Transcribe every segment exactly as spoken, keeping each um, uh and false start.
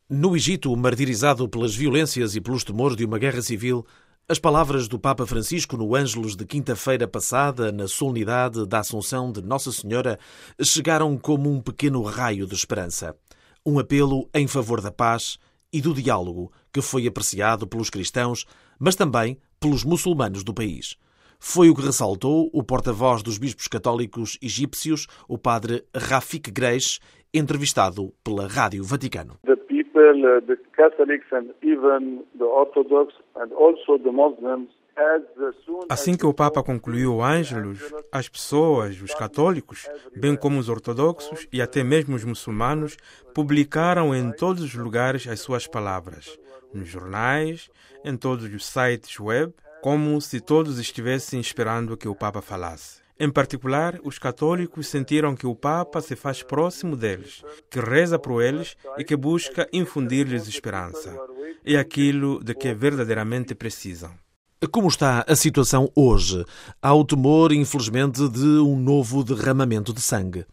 No Egito, martirizado pelas violências e pelos temores de uma guerra civil, as palavras do Papa Francisco no Ângelus de quinta-feira passada, na solenidade da Assunção de Nossa Senhora, chegaram como um pequeno raio de esperança. Um apelo em favor da paz e do diálogo que foi apreciado pelos cristãos, mas também pelos muçulmanos do país. Foi o que ressaltou o porta-voz dos bispos católicos egípcios, o padre Rafik Greish, entrevistado pela Rádio Vaticano. The people, the Catholics and even the Orthodox and also the Muslims. Assim que o Papa concluiu o Ângelus, as pessoas, os católicos, bem como os ortodoxos e até mesmo os muçulmanos, publicaram em todos os lugares as suas palavras, nos jornais, em todos os sites web, como se todos estivessem esperando que o Papa falasse. Em particular, os católicos sentiram que o Papa se faz próximo deles, que reza por eles e que busca infundir-lhes esperança. É aquilo de que verdadeiramente precisam. Como está a situação hoje? Há o temor, infelizmente, de um novo derramamento de sangue.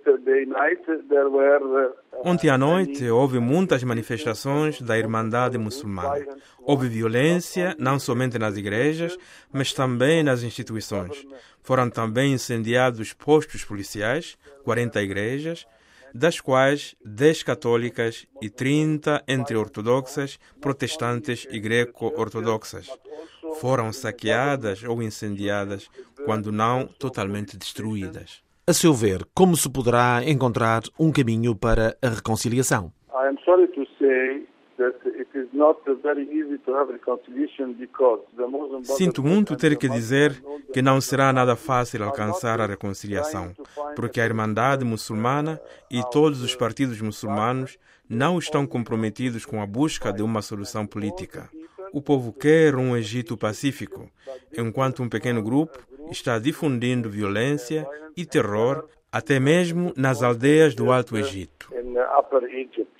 Ontem à noite houve muitas manifestações da Irmandade Muçulmana. Houve violência, não somente nas igrejas, mas também nas instituições. Foram também incendiados postos policiais, quarenta igrejas, das quais dez católicas e trinta entre ortodoxas, protestantes e greco-ortodoxas. Foram saqueadas ou incendiadas, quando não totalmente destruídas. A seu ver, como se poderá encontrar um caminho para a reconciliação? Sinto muito ter que dizer que não será nada fácil alcançar a reconciliação, porque a Irmandade Muçulmana e todos os partidos muçulmanos não estão comprometidos com a busca de uma solução política. O povo quer um Egito pacífico, enquanto um pequeno grupo está difundindo violência e terror até mesmo nas aldeias do Alto Egito.